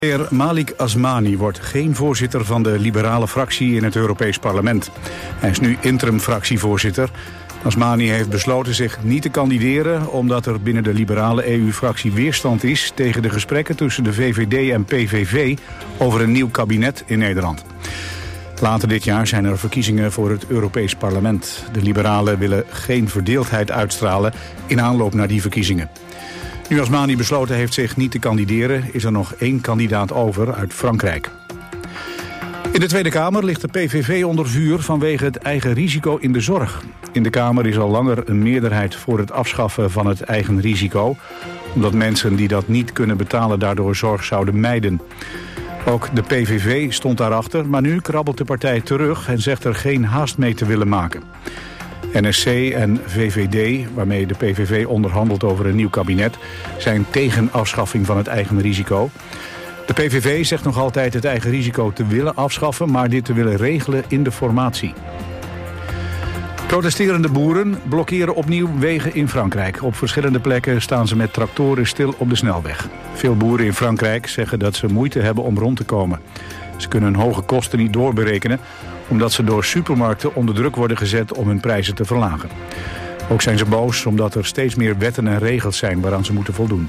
Heer Malik Asmani wordt geen voorzitter van de liberale fractie in het Europees Parlement. Hij is nu interim-fractievoorzitter. Asmani heeft besloten zich niet te kandideren omdat er binnen de liberale EU-fractie weerstand is tegen de gesprekken tussen de VVD en PVV over een nieuw kabinet in Nederland. Later dit jaar zijn er verkiezingen voor het Europees Parlement. De liberalen willen geen verdeeldheid uitstralen in aanloop naar die verkiezingen. Nu Asmani besloten heeft zich niet te kandideren, is er nog 1 kandidaat over uit Frankrijk. In de Tweede Kamer ligt de PVV onder vuur vanwege het eigen risico in de zorg. In de Kamer is al langer een meerderheid voor het afschaffen van het eigen risico, omdat mensen die dat niet kunnen betalen daardoor zorg zouden mijden. Ook de PVV stond daarachter, maar nu krabbelt de partij terug en zegt er geen haast mee te willen maken. NSC en VVD, waarmee de PVV onderhandelt over een nieuw kabinet, zijn tegen afschaffing van het eigen risico. De PVV zegt nog altijd het eigen risico te willen afschaffen, maar dit te willen regelen in de formatie. Protesterende boeren blokkeren opnieuw wegen in Frankrijk. Op verschillende plekken staan ze met tractoren stil op de snelweg. Veel boeren in Frankrijk zeggen dat ze moeite hebben om rond te komen. Ze kunnen hun hoge kosten niet doorberekenen, omdat ze door supermarkten onder druk worden gezet om hun prijzen te verlagen. Ook zijn ze boos omdat er steeds meer wetten en regels zijn waaraan ze moeten voldoen.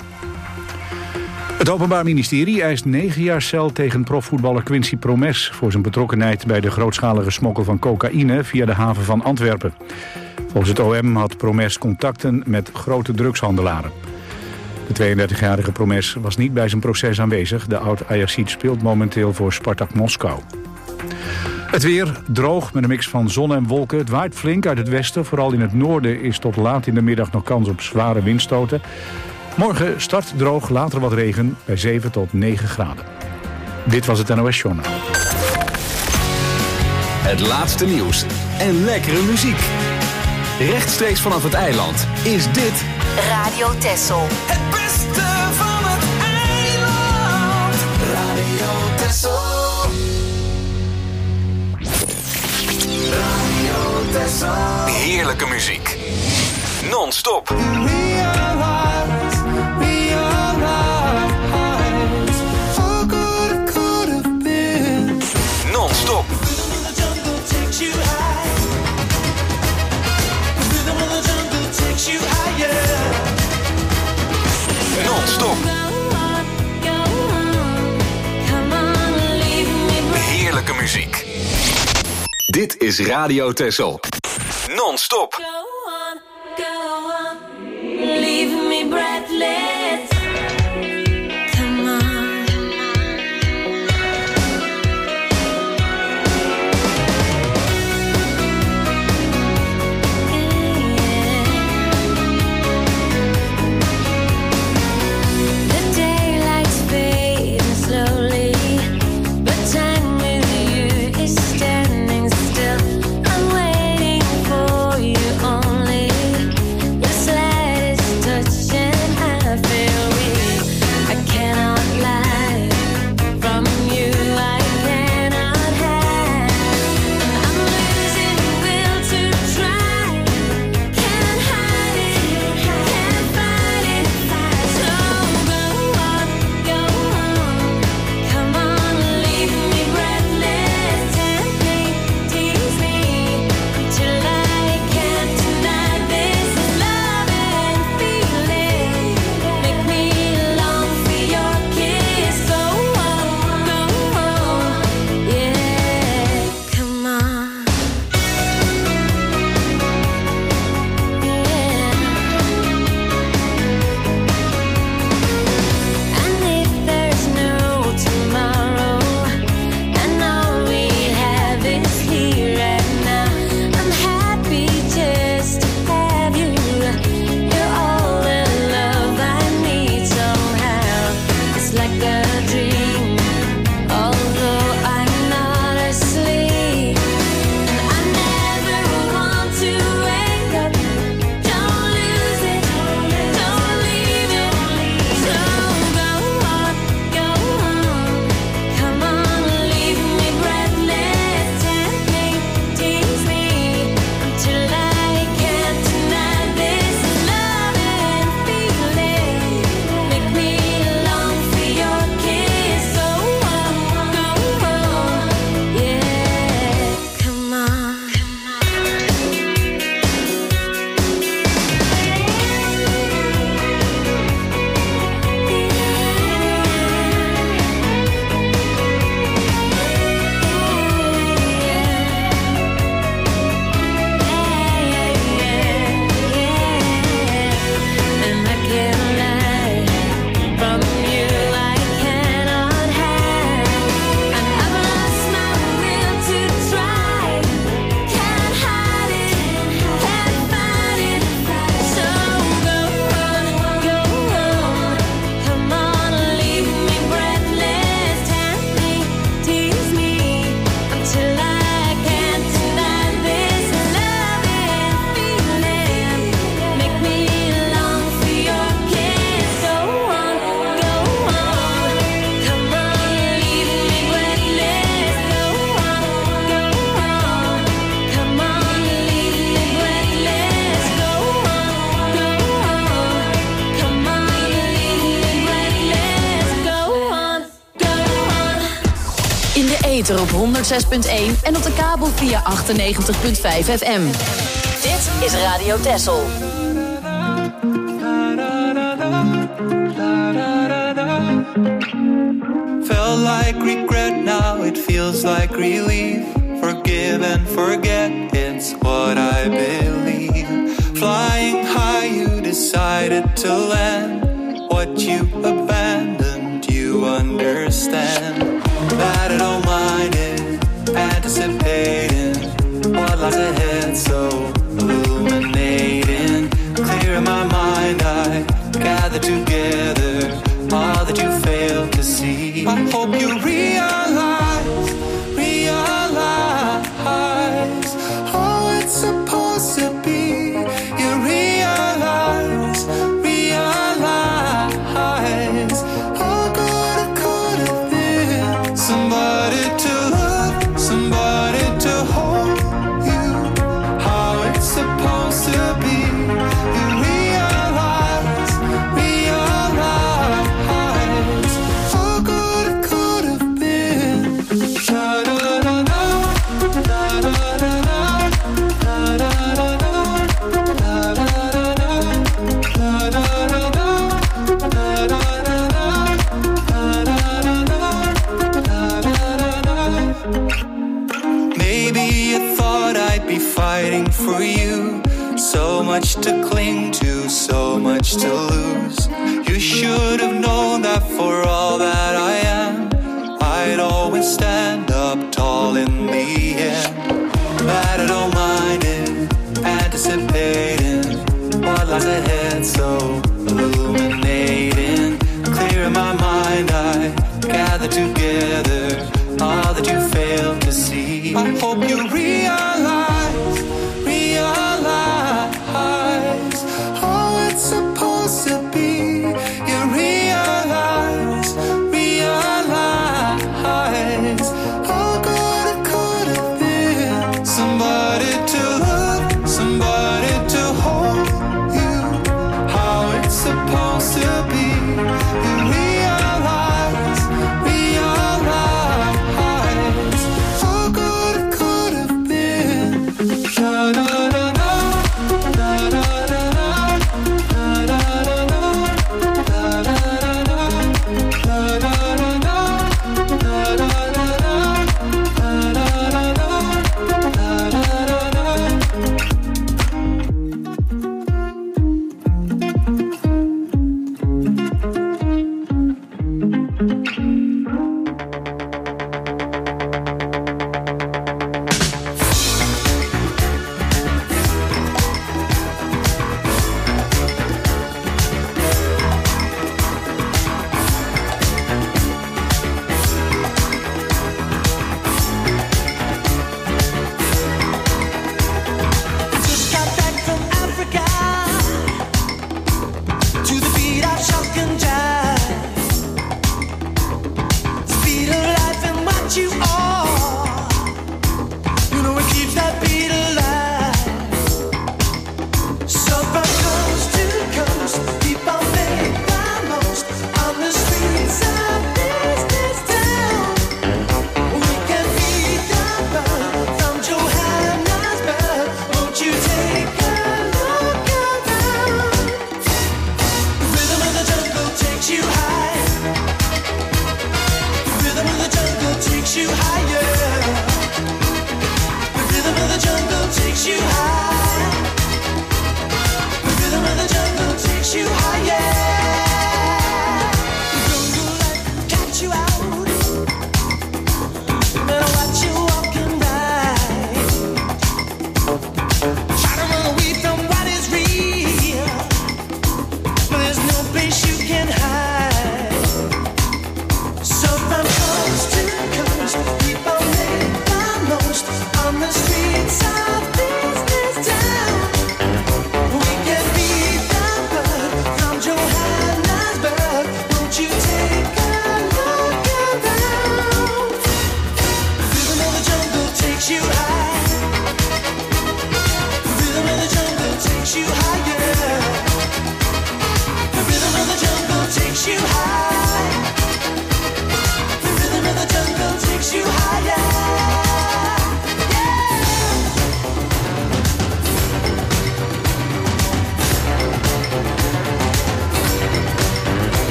Het Openbaar Ministerie eist 9 jaar cel tegen profvoetballer Quincy Promes voor zijn betrokkenheid bij de grootschalige smokkel van cocaïne via de haven van Antwerpen. Volgens het OM had Promes contacten met grote drugshandelaren. De 32-jarige Promes was niet bij zijn proces aanwezig. De oud-Ajaxiet speelt momenteel voor Spartak Moskou. Het weer droog met een mix van zon en wolken. Het waait flink uit het westen. Vooral in het noorden is tot laat in de middag nog kans op zware windstoten. Morgen start droog, later wat regen bij 7 tot 9 graden. Dit was het NOS Journaal. Het laatste nieuws en lekkere muziek. Rechtstreeks vanaf het eiland is dit Radio Texel. Het beste van het eiland. Radio Texel. Radio Texel. heerlijke muziek. Non-stop. Non-stop. Non-stop. Heerlijke muziek. Dit is Radio Texel. Non-stop. Leave me breathless. Come on. The daylight's fading slowly, but time with you is standing still. I'm waiting for you only. Your slightest touch and I feel de ether op 106.1 en op de kabel via 98.5 FM. Dit is Radio Texel. Felt like regret, now it feels like relief. Forgive and forget, it's what I believe. Flying high, you decided to land. What you abandoned, you understand. That I don't mind it, anticipating what lies ahead, so illuminating. Clear in my mind, I gather together all that you failed to see. I hope you realize how it's supposed to be. You realize how good it could have been. Somebody to love, somebody to hold you. How it's supposed to be. You realize how good it could have been. Maybe you thought I'd be fighting for you. So much to cling to, so much to lose. You should have known that for all that I am, I'd always stand up tall in the end. That I don't mind it, anticipating what lies ahead, so illuminating. Clear in my mind, I gather together all that you failed to see. I hope you realize how it's supposed to be. You realize how good it could have been. Somebody to love, somebody to hold you. How it's supposed to be. You realize how good it could have been.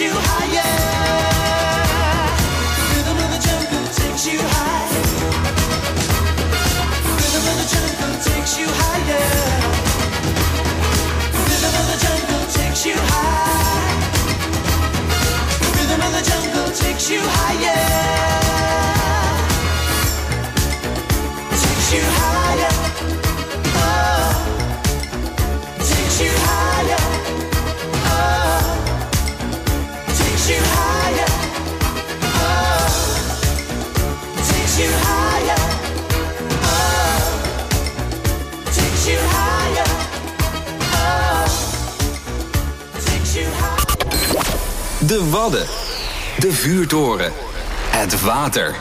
you higher. Rhythm of the jungle takes you high. Rhythm of the jungle takes you higher. Rhythm of the jungle takes you high. Rhythm of the jungle takes you higher. Takes you higher. Oh, takes you higher. Oh, takes you higher. Oh, takes you higher. Oh, takes you higher. Oh, takes you higher. De Wadden. De vuurtoren. Het water.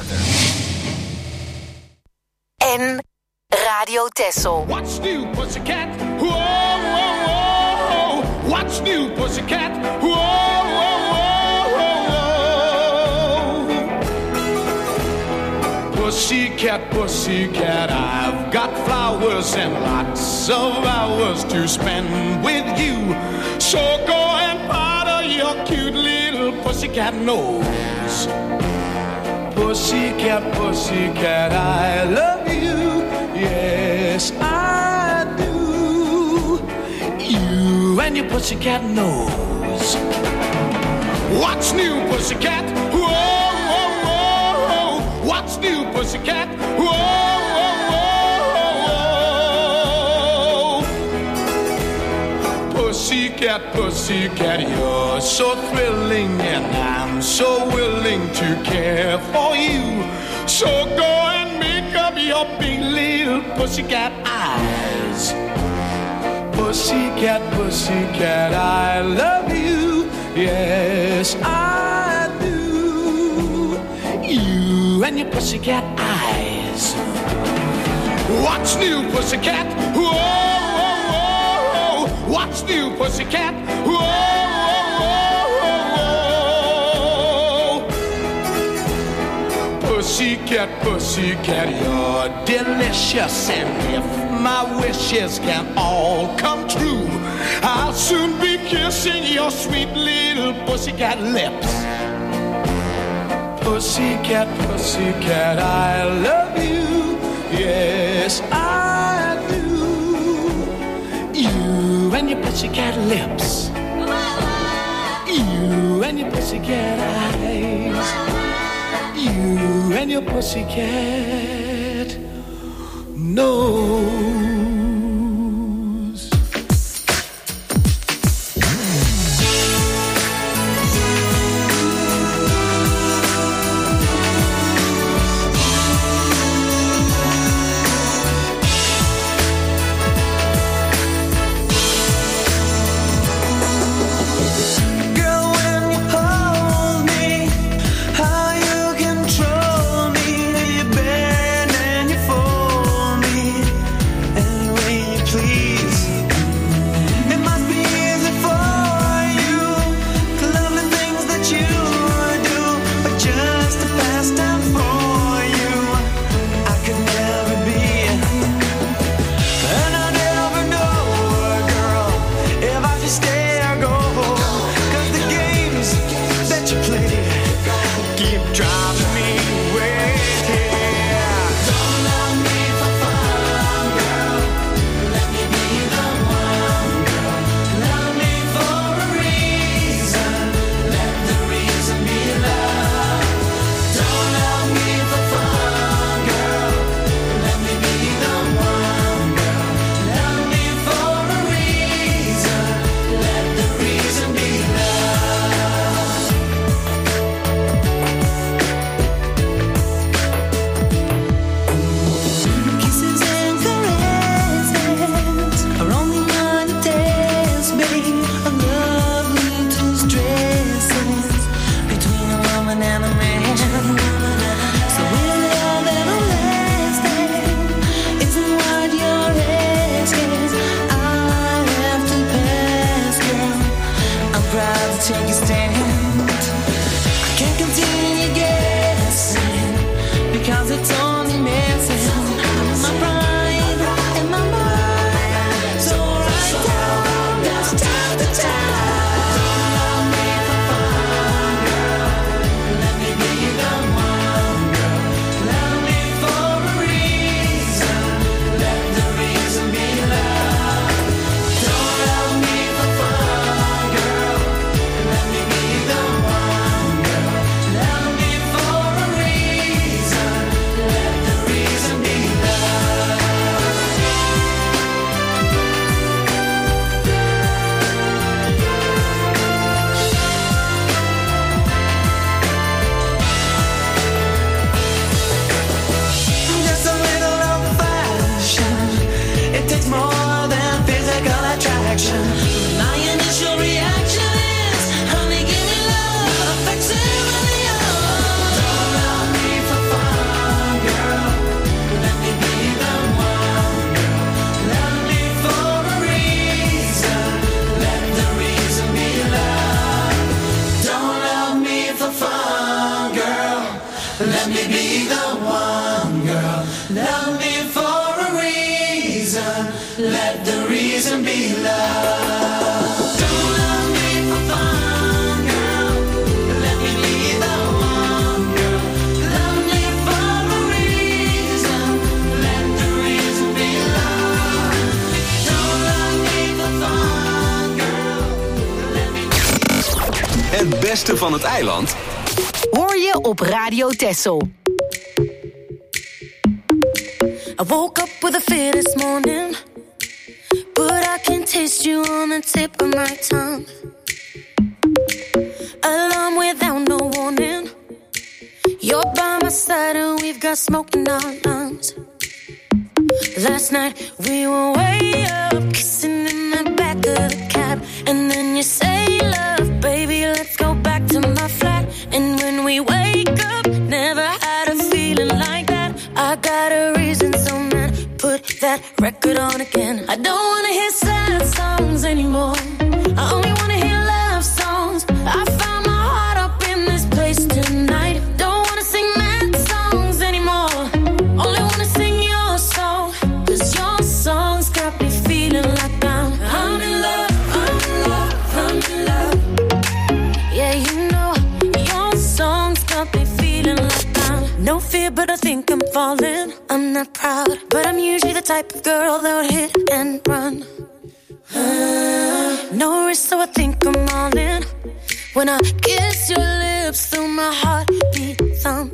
En Radio Texel. What's new, pussycat? Whoa, whoa, whoa. What's new, pussycat? Whoa, whoa, whoa, whoa. Pussycat, pussycat, I've got flowers and lots of hours to spend with you. So go and powder your cute little pussycat nose. Pussycat, pussycat, I love you. Yes, I do. You and your pussycat nose. What's new, pussycat? Whoa, whoa, whoa. What's new, pussycat? Whoa, whoa, whoa. Pussycat, pussycat, you're so thrilling, and I'm so willing to care for you. So go and make up your big little pussycat eyes. Pussycat, pussycat, I love you. Yes, I do. You and your pussycat eyes. What's new, pussycat? Whoa, whoa, whoa. What's new, pussycat? Whoa, whoa, whoa. Pussycat, pussycat, you're delicious, and if my wishes can all come true, I'll soon be kissing your sweet little pussycat lips. Pussycat, pussycat, I love you. Yes, I do. You and your pussycat lips. You and your pussycat eyes. You and your pussycat nose. beste van het eiland hoor je op Radio Texel. I woke up with a fear this morning, but I can taste you on the tip of my tongue. Alarm without no warning, you're by my side and we've got smoke in our lungs. Last night we were way up, kissing in the back of the cab, and then you say, love, baby, let's go back to my flat. And when we wake up, never had a feeling like that. I got a reason, so man, put that record on again. I don't wanna hear sad songs anymore, I only wanna hear love songs. I found my heart up in this place tonight. Don't wanna sing mad songs anymore, only wanna sing your song. Cause your songs got me feeling like I'm in love, I'm in love, I'm in love. Yeah, you know, your songs got me feeling like no fear, but I think I'm falling. I'm not proud, but I'm usually the type of girl that would hit and run. No risk, so I think I'm all in. When I kiss your lips through my heartbeat thump.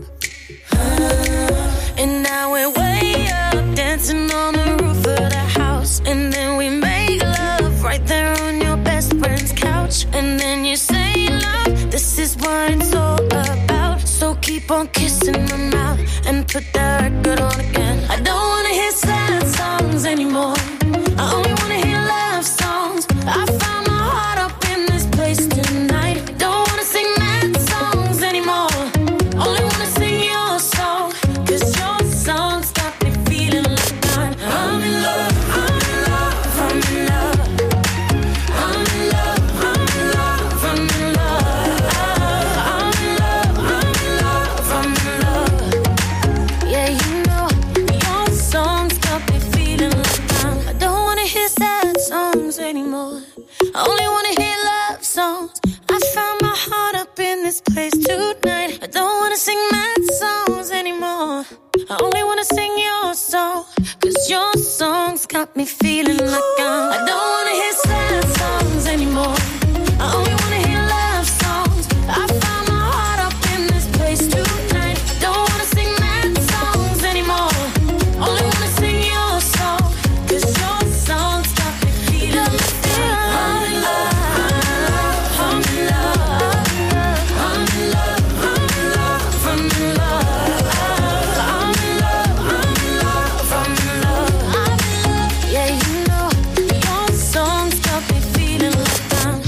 And now we're way up, dancing on the roof of the house. And then we make love right there on your best friend's couch. And then you say, love, this is what it's all about. So keep on kissing my mouth and put that record on again. I don't wanna hear sad songs anymore, I only wanna hear love songs. I found my heart up in this place tonight. Don't wanna sing mad songs anymore, only wanna sing your song. Cause your songs got me feeling like I'm in love, I'm in love, I'm in love. I'm in love, I'm in love, I'm in love. I'm in love, I'm in love, I'm in love. Yeah, you know, your songs got me feeling like I don't wanna hear sad songs anymore, I only wanna hear love songs. I found my heart up in this place tonight. I don't wanna sing mad songs anymore, I only wanna sing your song. Cause your songs got me feeling like I don't wanna hear sad songs anymore, I only wanna hear love songs. I found my heart up in this place tonight. I don't wanna sing mad songs anymore, only wanna sing your song. Cause your songs got me feeling like I'm in love, I'm in love, I'm in love, I'm in love, I'm in love. I'm in love, I'm in love, I'm in love. Yeah, you know, your songs got me feeling like I'm.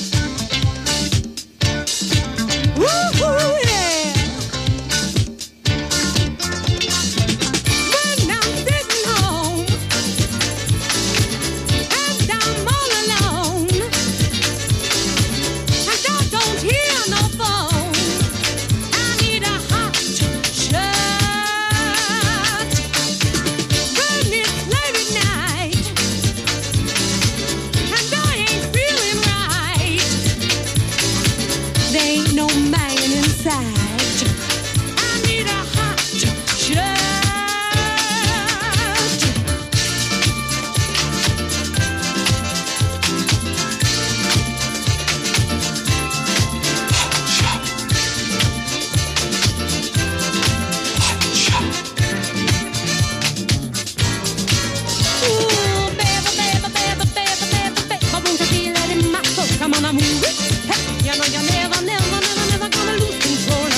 Woo-hoo, yeah. When I'm sitting home and I'm all alone, and I don't hear no phone, I need a hot shot. When it's late at night and I ain't feeling right, there ain't no man inside. I need a hot shot. Ooh, baby, baby, baby, baby, baby, baby, won't you feel it in my soul? Come on, I move it. Hey, you know you're never, never, never, never gonna lose control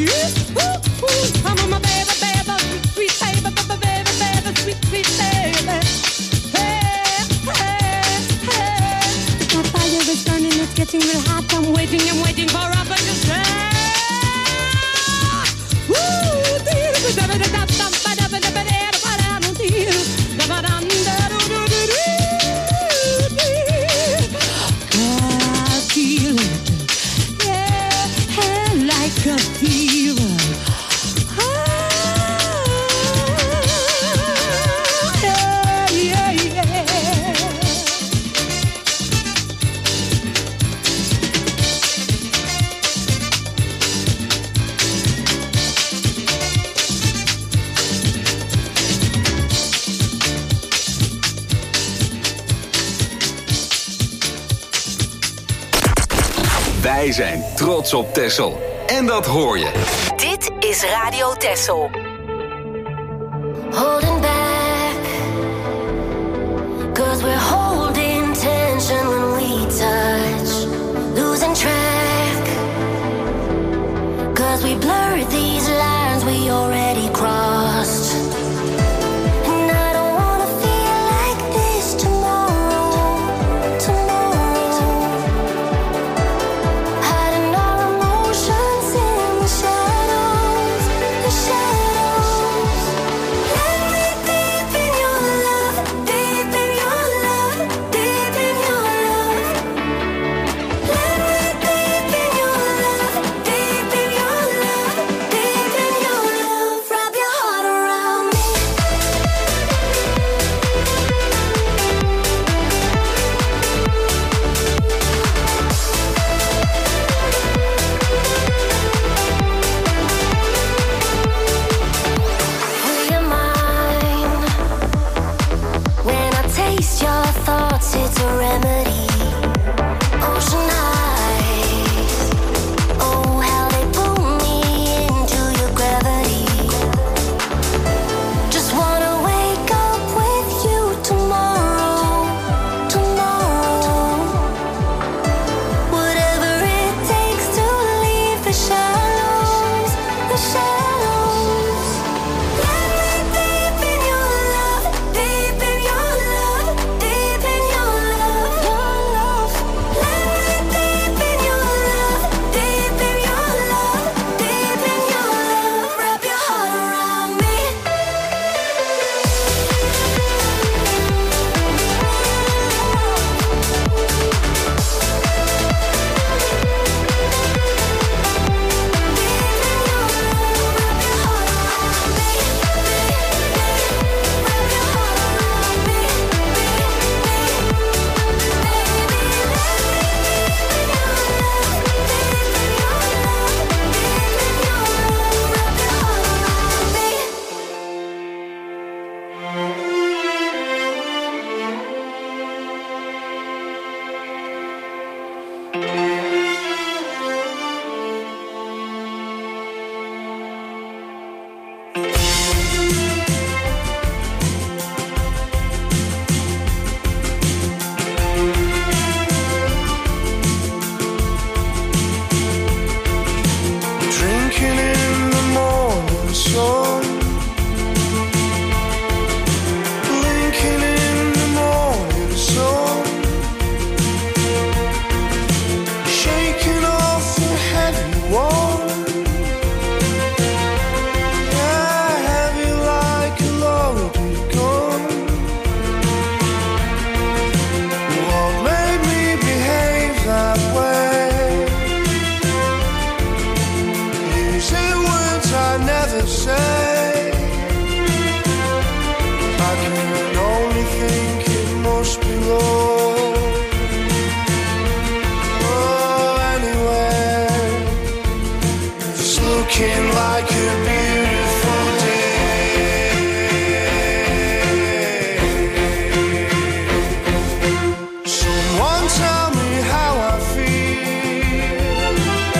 Come on, my baby, baby, sweet, sweet baby, baby, baby, sweet, sweet baby. Hey, hey, hey. My fire is burning, it's getting real hot. I'm waiting for a better shot. Like a fever. Yeah, yeah, yeah. Wij zijn trots op Texel. En dat hoor je. Dit is Radio Texel. Holding back, 'cause we're holding tension when we touch. Losing track, 'cause we blurred these lines we already crossed. And I don't wanna feel like this tomorrow, tomorrow. Hiding our emotions in the shadows, the shadows. Let me deep in your love, deep in your love, deep in your love. Let me deep in your love, deep in your love, deep in your love. Wrap your heart around me. Will you mind when I taste your thoughts? It's a remedy. Ocean eyes, oh how they pull me into your gravity. Just wanna wake up with you tomorrow, tomorrow. Whatever it takes to leave the shadows, the shadows. Let me deep in your love, deep in your love, deep in your love, your love. Let me deep in your love, deep in your love, deep in your love. Wrap your heart around me. Drinking in the morning sun, blinking in the morning sun, shaking off the heavy one, yeah, heavy like a loaded gun. What made me behave that way? Using words I never say. I can only think it must be love. Oh, anyway, it's looking like a beautiful day. Someone tell me how I feel.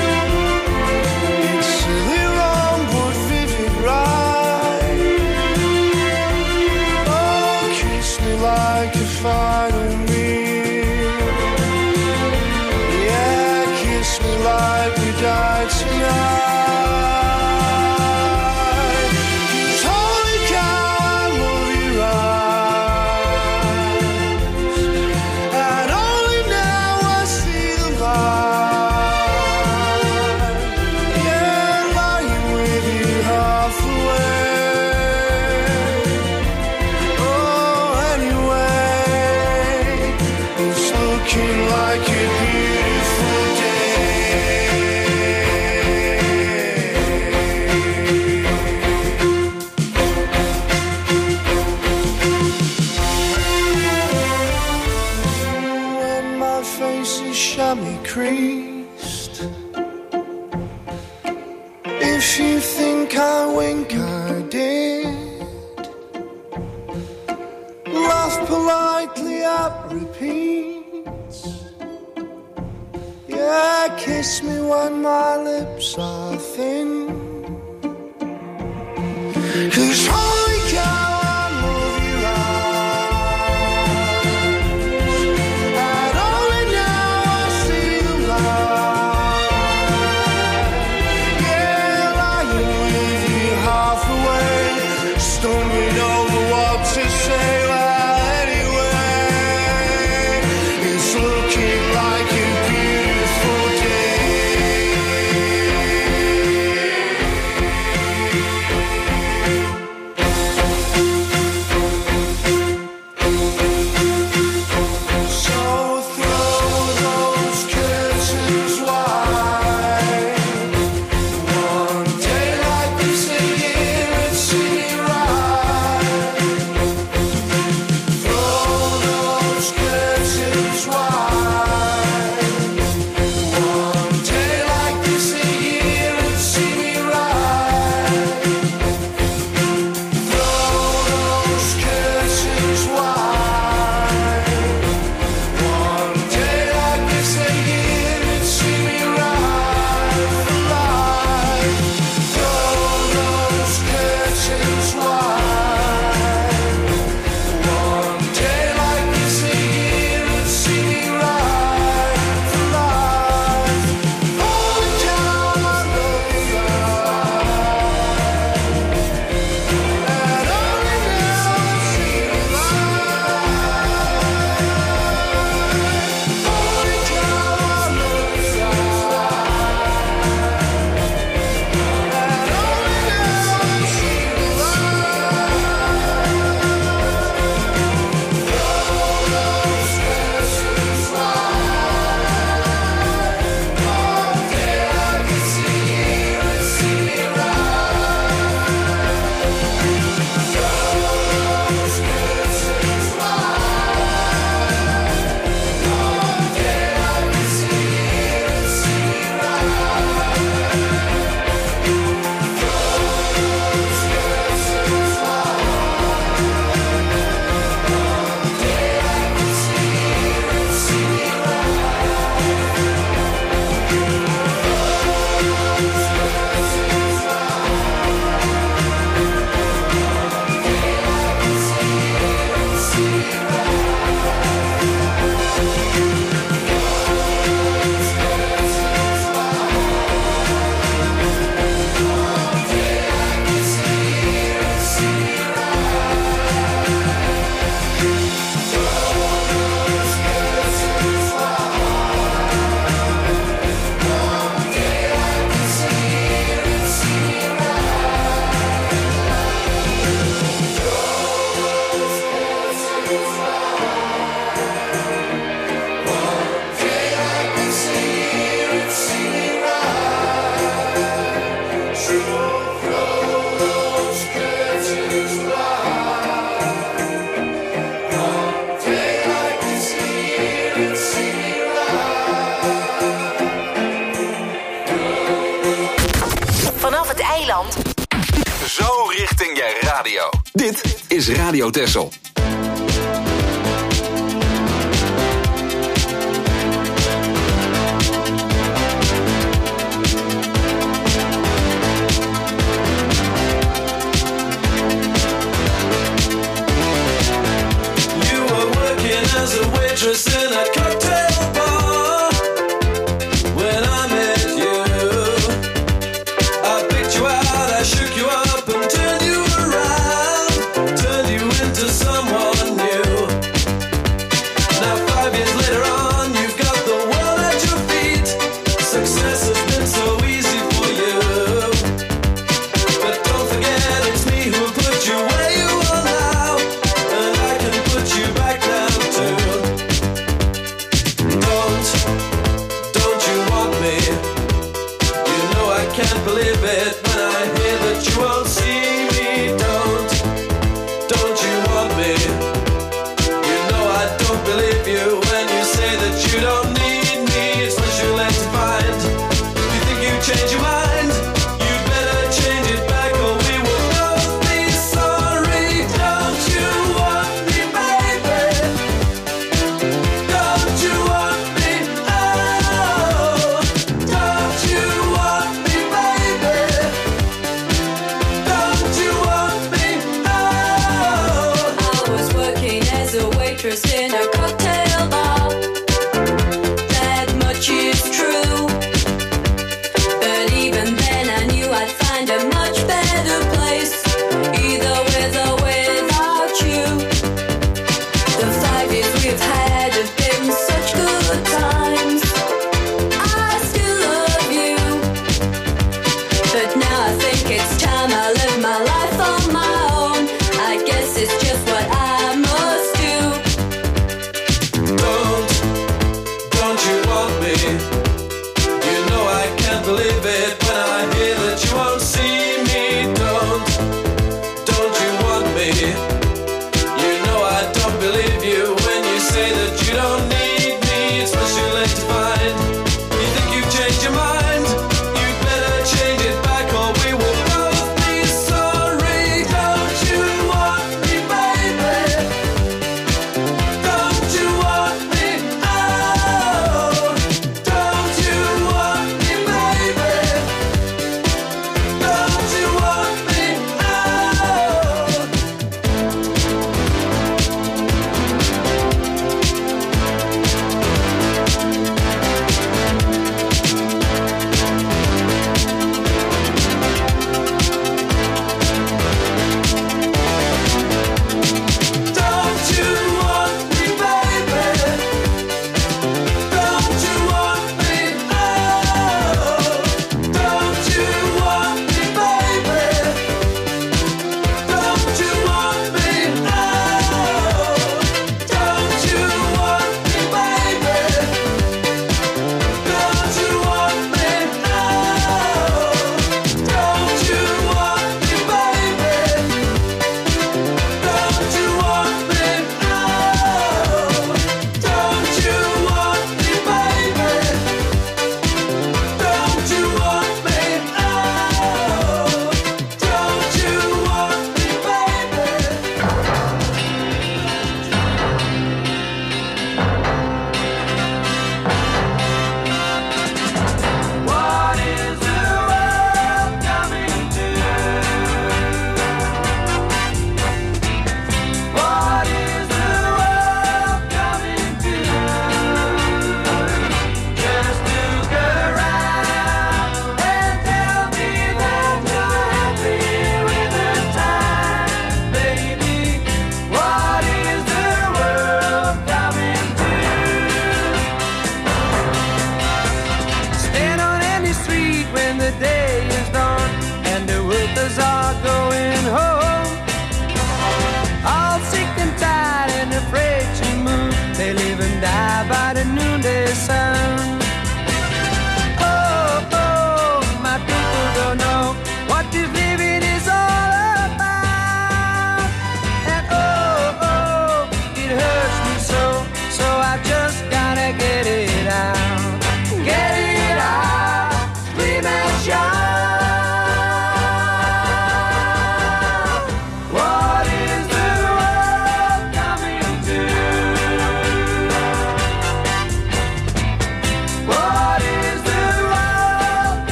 It's silly wrong but vivid right. Oh, kiss me like a final meal. Yeah, kiss me like we died tonight. priest. If you think I wink, I did. Laugh politely at repeats. Yeah, kiss me when my lips are thin. 'Cause holy cow, I love your eyes. And only now I see the light. Yeah, lying with you half awake, stumbling over what to say. Well, anyway, it's looking like a beautiful day. So throw those curtains wide. One day like this a year and see me right. Throw those curtains wide. One day like this a year and see me right. Throw those curtains wide. One day like this a year and see me right for life. Throw those curtains wide. One day like this a year and see me right for life. Holy cow, I love you right. And only now I see the light. Holy cow, I love you Vanaf het eiland. Zo richting je radio. Dit is Radio Texel. You were working as a waitress in a cocktail bar when I met you. I picked you out, I shook you up and turned you around, turned you into someone new. Now 5 years later on, you've got the world at your feet. Success has been so easy for you, but don't forget it's me who put you where you are now, and I can put you back down too. Don't you want me? You know I can't believe it when I hear that you won't see me. Don't you want me? You know I don't believe you when you say that you don't need me. It's when you let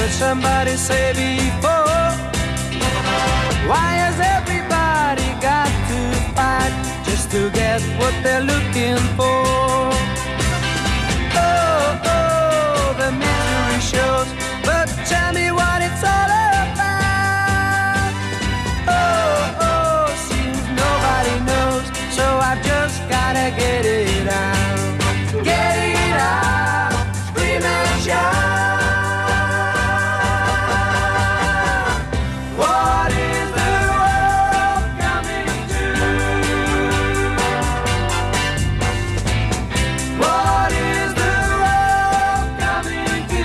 heard somebody say before, why has everybody got to fight just to get what they're looking for? Oh, oh, the misery shows, but tell me what it's all about. Oh, oh, seems nobody knows, so I've just gotta get it out. Get it out, scream and shout. What is the world coming to? What is the world coming to?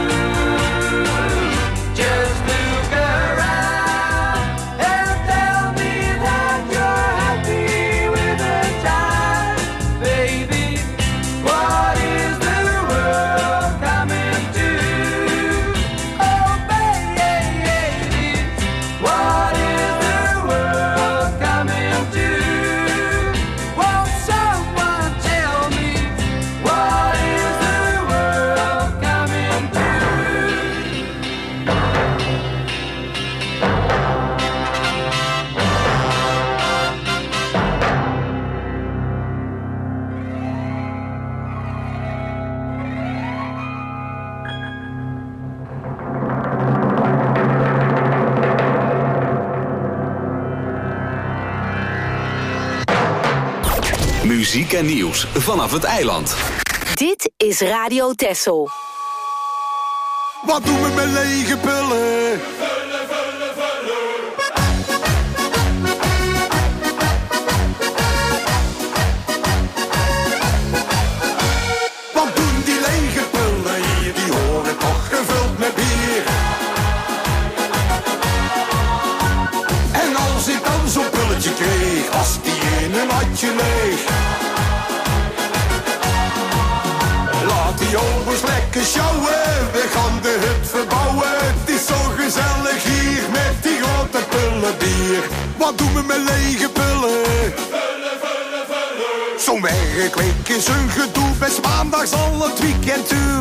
Just look around and tell me that you're happy with the time, baby. What is the world coming to? Oh, baby, what is the world coming to? Won't someone tell me what is the world coming to? Muziek en nieuws vanaf het eiland. Dit is Radio Texel. Wat doen we met lege pullen? Wat doen die lege pullen hier? Die horen toch gevuld met bier. En als ik dan zo'n pulletje kreeg, was die in een handje leeg. Laat die jongens lekker sjouwen, we gaan de hut verbouwen. Het is zo gezellig hier met die grote pullen bier. Wat doen we met lege pullen? Zo'n werkweek is een gedoe, best maandags al het weekend toe.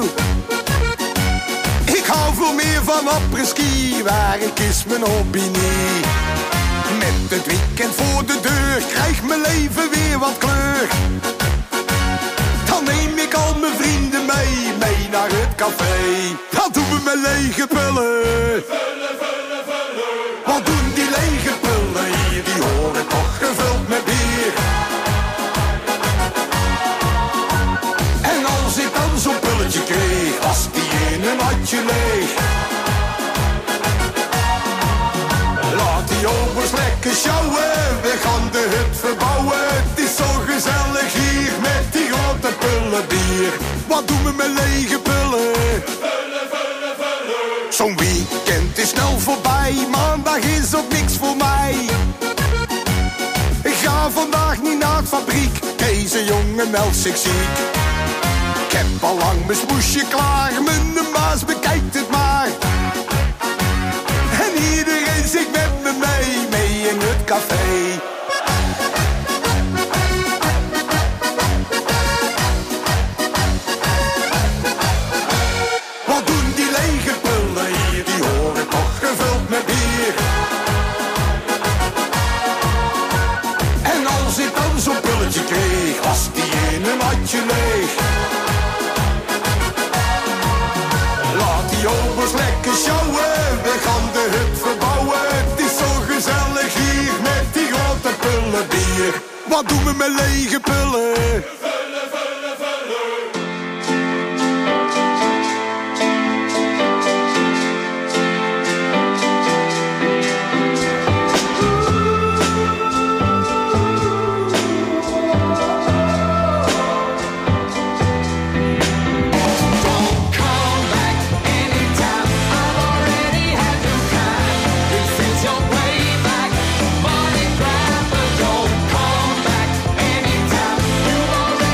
Ik hou veel meer van apres-ski, werk is mijn hobby niet. Met het weekend voor de deur krijgt mijn leven weer wat kleur. Dan neem ik al mijn vrienden mee naar het café. Dat doen we met lege pullen. Wat doen die lege pullen hier? Die horen toch gevuld met bier. En als ik dan zo'n pulletje kreeg, was die in een handje leeg. Laat die jongens lekker sjouwen, we gaan de hut verbouwen. Het is zo gezellig hier met die grote pullen bier. Wat doen we met lege pullen? Zo'n weekend is snel voorbij, maandag is ook niks voor mij. Ik ga vandaag niet naar het fabriek, deze jongen meldt zich ziek. Ik heb al lang mijn smoesje klaar, mijn baas bekijkt het maar. En iedereen zingt met me mee in het café. Wat doen die lege pullen hier? Die horen toch gevuld met bier. En als ik dan zo'n pulletje kreeg, was die in een handje leeg. Laat die jongens lekker sjouwen, we gaan de hut verbouwen. Het is zo gezellig hier met die grote pullen bier. Wat doen we met lege pullen? You've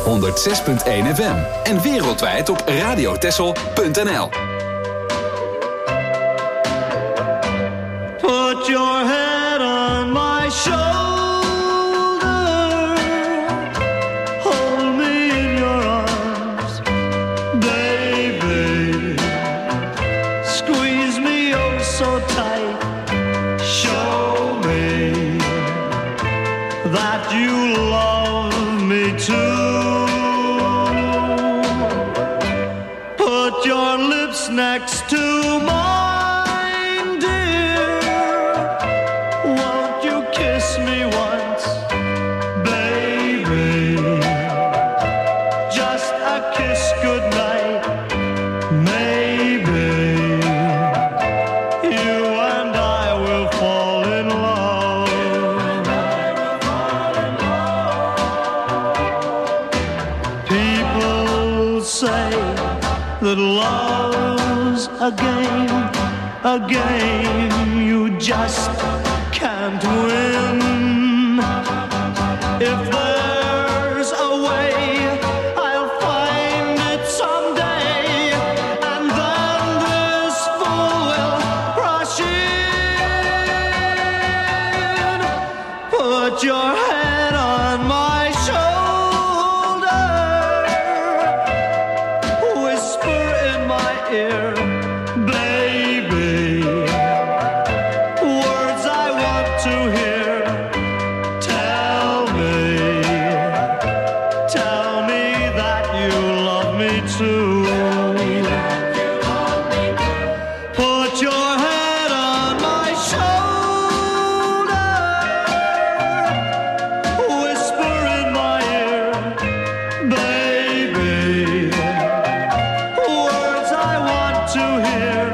106.1 FM. En wereldwijd op radiotessel.nl. Put your head on my shoulder, hold me in your arms, baby, squeeze me oh so tight, show me that you love me too. Put your lips next to mine, dear, won't you kiss me once, baby, just a kiss goodnight, maybe you and I will fall in love. People say that love's a game you just can't win. If there's a way, I'll find it someday, and then this fool will rush in. Put your head on my shoulder, whisper in my ear, baby, words I want to hear. Tell me that you love me too. Put your head on my shoulder, whisper in my ear, baby, words I want to hear,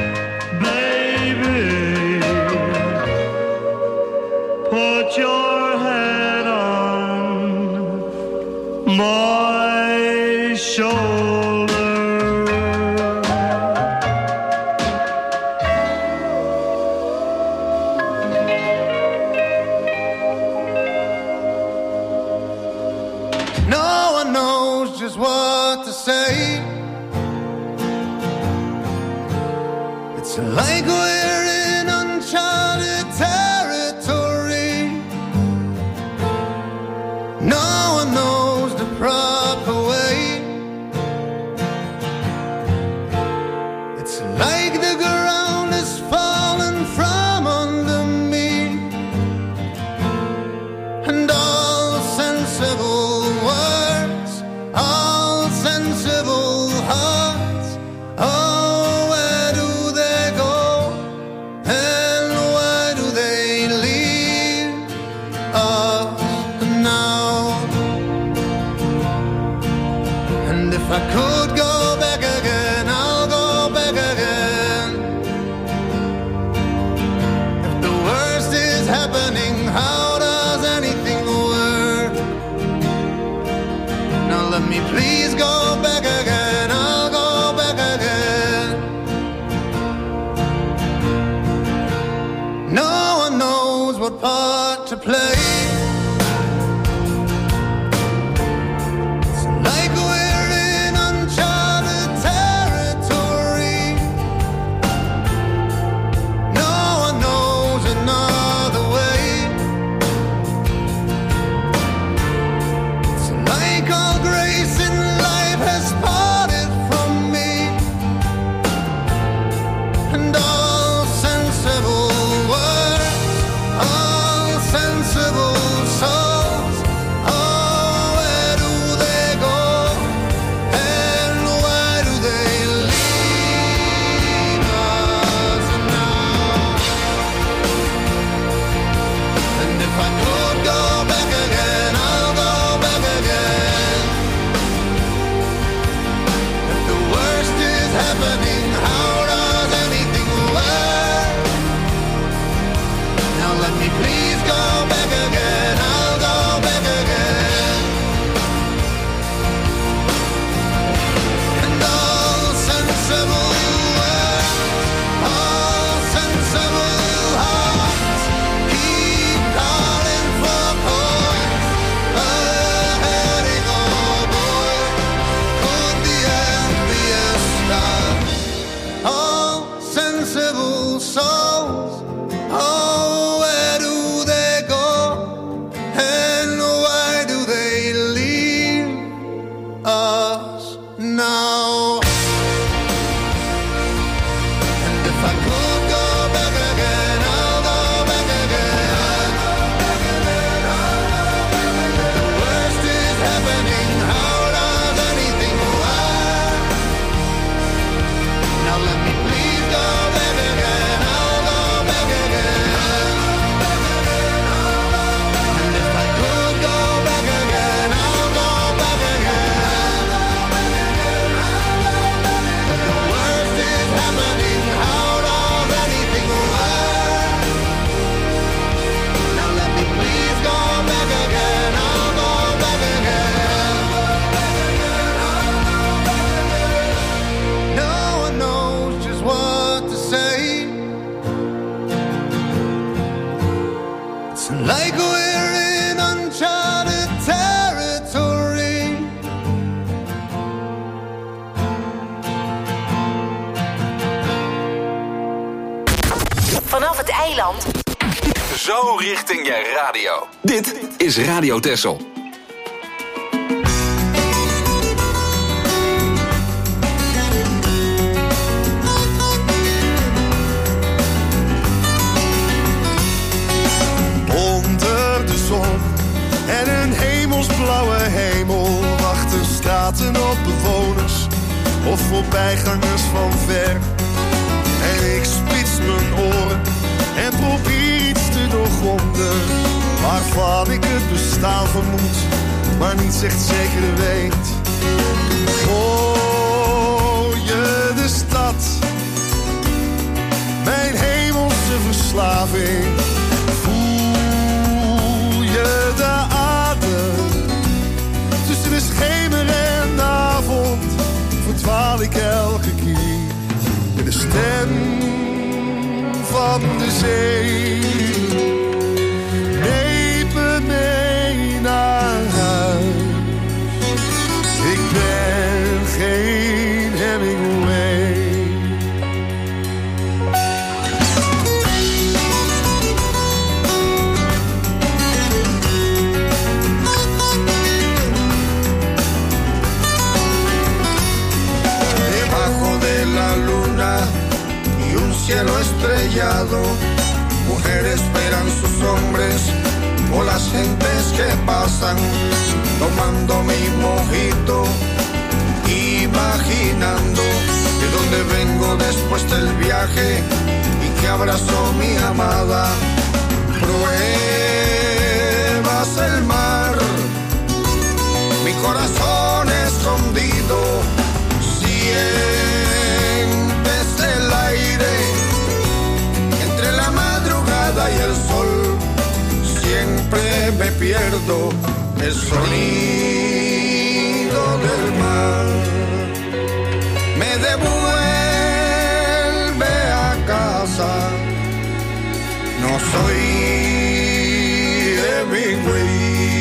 baby, put your head on my shoulder. No one knows just what to say. It's like we're in uncharted territory. No one knows the proper way. It's like the ground is falling from under me, and all sensible words, all sensible hearts, oh, where do they go, and why do they leave us now? And if I could go back again, I'll go back again. If the worst is happening, how does anything work? Now let me please go back again, I'll go back again. No one knows what part to play. It's like we're in uncharted now. And if I could go back again, I'll go back again. The worst is happening, how does anything work? Now let me please go back again, I'll go back again. And if I could go back again, I'll go back again. But the worst is happening, how does anything work? Now let me please go back again, I'll go back again. No one knows just what to say. It's like we're in uncharted territory. Vanaf het eiland. Zo richting je radio. Dit is Radio Texel. Onder de zon en een hemelsblauwe hemel wachten straten op bewoners of voorbijgangers van ver. En ik spits mijn oren en probeer iets te doorgronden waarvan ik het bestaan vermoed, maar niet echt zeker weet. Hoor je de stad, mijn hemelse verslaving? Voel je de adem tussen de schemer en de avond? Verdwaal ik elke keer in de stem van de zee. Neem me mee naar huis. Ik ben geen Hemingway. Debajo de la luna y un cielo estrellado, mujeres esperan sus hombres o las gentes que pasan, tomando mi mojito, imaginando de dónde vengo después del viaje y que abrazo mi amada. Pruebas el mar, mi corazón escondido, sientes el aire entre la madrugada y el sol. Siempre me pierdo el sonido del mar. Me devuelve a casa. No soy Hemingway.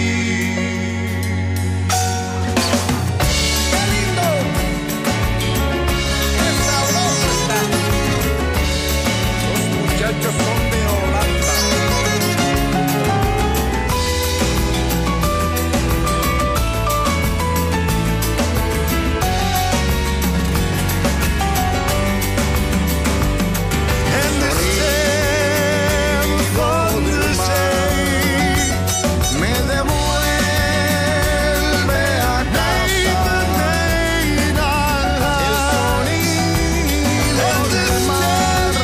Muchachos son de Holanda. En de stem van de zee me devuelve a casa. El sonido del mar.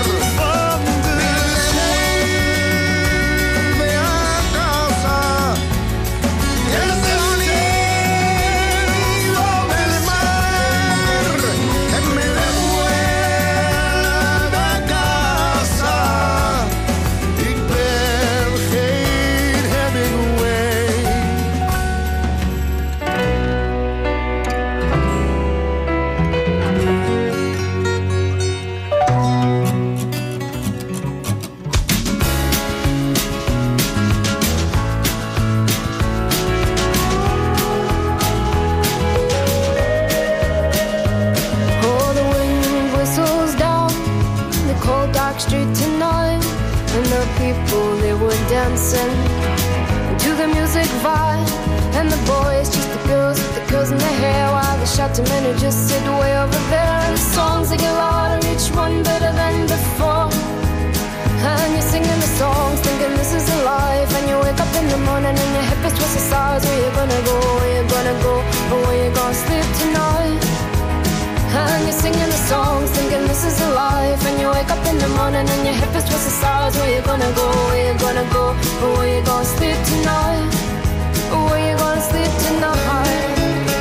dancing to the music vibe, and the boys, just the girls with the curls in their hair, while the shout to men who just sit way over there. The songs they get louder, each one better than before. And you're singing the songs, thinking this is a life. And you wake up in the morning and your hip is twisted sides. Where you gonna go, where you gonna go, or where you gonna sleep tonight? And you're singing the songs, thinking this is a life. And you wake up in the morning and your hip is twisted sides. Where you gonna go, where you gonna go, or where you gonna sleep tonight? Or where you gonna sleep tonight?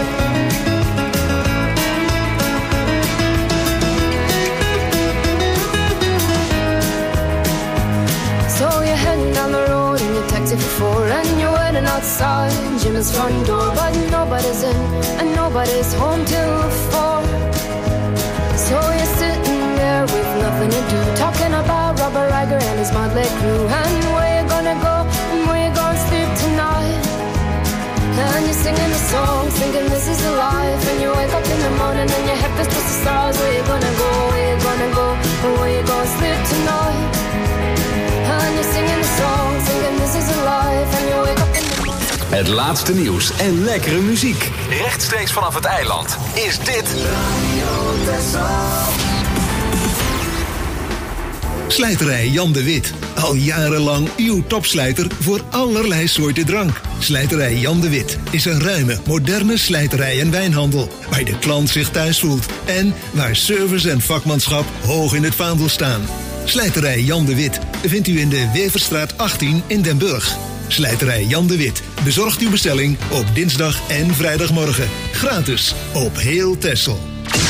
So you're heading down the road in your taxi for 4, and you're waiting outside Jim's front door, but nobody's in and nobody's home till 4. So you're sitting there with nothing to do, talking about Robert Riger and his motley crew, and where you gonna go and where you gonna sleep tonight. And you're singing the songs, thinking this is a life. And you wake up in the morning and your head is twisted stars. Where you gonna go, where you gonna go, and where you gonna sleep tonight. And you're singing the songs, thinking this is a life. And you wake up in the morning. Het laatste nieuws en lekkere muziek. Rechtstreeks vanaf het eiland. Is dit Radio Texel. Slijterij Jan de Wit. Al jarenlang uw topslijter voor allerlei soorten drank. Slijterij Jan de Wit is een ruime, moderne slijterij en wijnhandel. Waar de klant zich thuis voelt. En waar service en vakmanschap hoog in het vaandel staan. Slijterij Jan de Wit vindt u in de Weverstraat 18 in Den Burg. Slijterij Jan de Wit bezorgt uw bestelling op dinsdag en vrijdagmorgen. Gratis op heel Texel.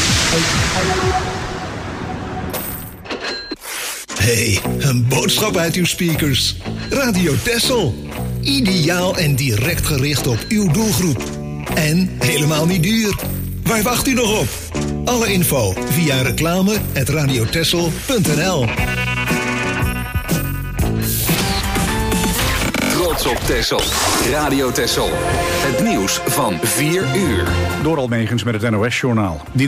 Hey, een boodschap uit uw speakers. Radio Texel. Ideaal en direct gericht op uw doelgroep. En helemaal niet duur. Waar wacht u nog op? Alle info via reclame@radiotexel.nl. Trots op Texel. Radio Texel. Het nieuws van 4 uur. Door Almegens met het NOS-journaal.